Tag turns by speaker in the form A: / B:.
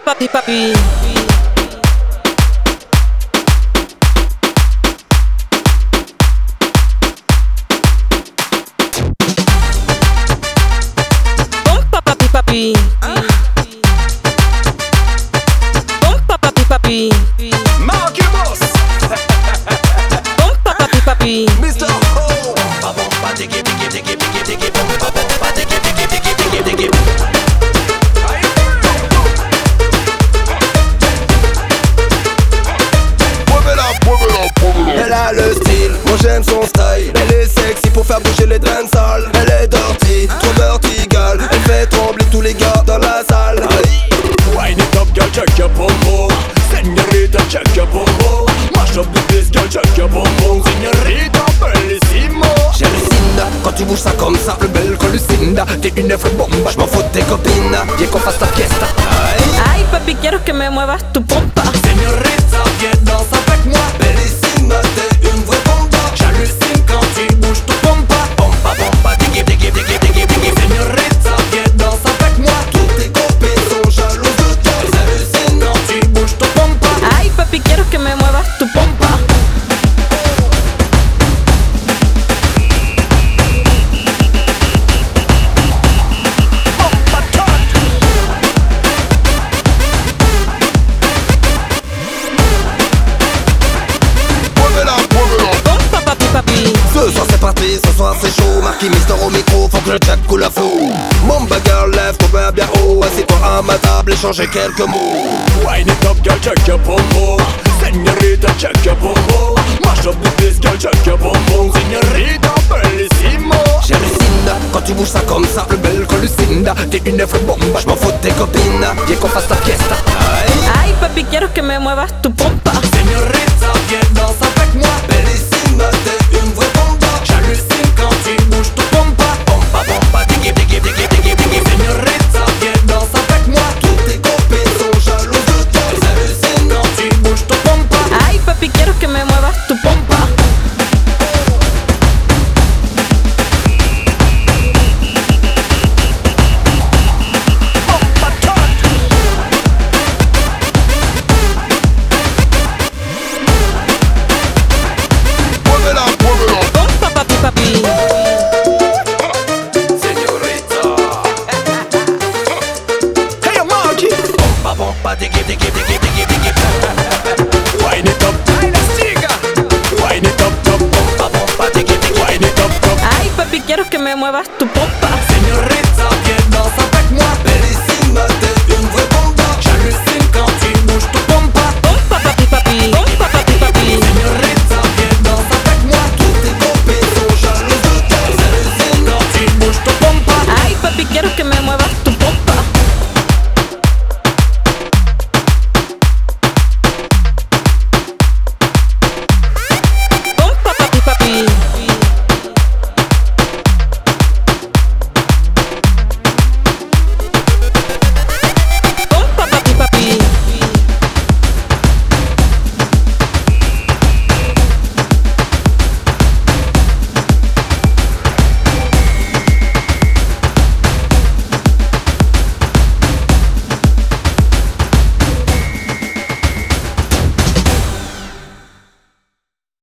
A: papi, papi. Pompa, papi, papi. Pompa, papi, papi.
B: Marky Boss.
A: Pompa, papi, papi.
B: Mr. Ho. Bomba, bomba, diggy, diggy, diggy, diggy, diggy, bomba, bomba, diggy, diggy, diggy, diggy, diggy. Elle a le style, moi j'aime son style. Elle est sexy pour faire bouger les drains sales. Elle est dirty, trop dirty girl. Elle fait trembler tous les gars dans la salle. Wine it up girl, check your bum bum. Señorita, check your bum bum. Mash up the place girl, check your bum bum. Señorita, bellissimo. J'hallucine quand tu bouges ça comme ça. Plus belle que Lucinda, t'es une œuvre bombe. J'm'en fous de tes copines, viens qu'on fasse la fiesta.
A: Ay, papi, quiero que me muevas tu pompa.
B: Señorita, viens danser avec moi. Bellissima, t'es une vraie bomba. J'hallucine quand tu bouges ton pompa. Pompa, pompa, diggy, diggy, diggy, diggy, diggy. Señorita, viens danser avec moi. Toutes tes copines sont jalouses de toi. Elles hallucinent quand tu bouges ton pompa.
A: Ay, papi, quiero que me muevas tu pompa. Pompa, papi, papi.
B: Ce soir c'est parti, ce soir c'est chaud. Marquis Mister au micro, faut que le jack coule à flot. Bomba girl, lève ton verre bien haut. Assieds-toi à ma table, échange quelques mots. Wine it up girl, check your bum bum. Señorita, check your bum bum. Mash up the place girl, check your bum bum. Señorita, bellissimo. J'hallucine quand tu bouges ça comme ça. Plus belle que Lucinda, t'es une œuvre bombe. J'm'en fous de tes copines, viens qu'on fasse la fiesta.
A: Ay, papi, quiero que me muevas tu pompa.
B: Señorita, viens danser avec moi. Bellissima, t'es une vraie bomba. J'hallucine quand tu bouges ton pompa. Pompa, pompa, diggy, diggy, diggy, diggy, diggy. Señorita, viens danser avec moi. Toutes tes copines sont jalouses de toi. Elles hallucinent quand tu bouges ton pompa.
A: Ay, papi, quiero que me muevas tu pompa. Pompa, papi, papi.
B: Señorita. Hey, Marky. Pompa, pompa, diggy, diggy, diggy, diggy, diggy. Wine it up. Wine it up, top. Pompa, pompa, diggy, diggy. Wine it up, top.
A: Ay, papi, quiero que me muevas tu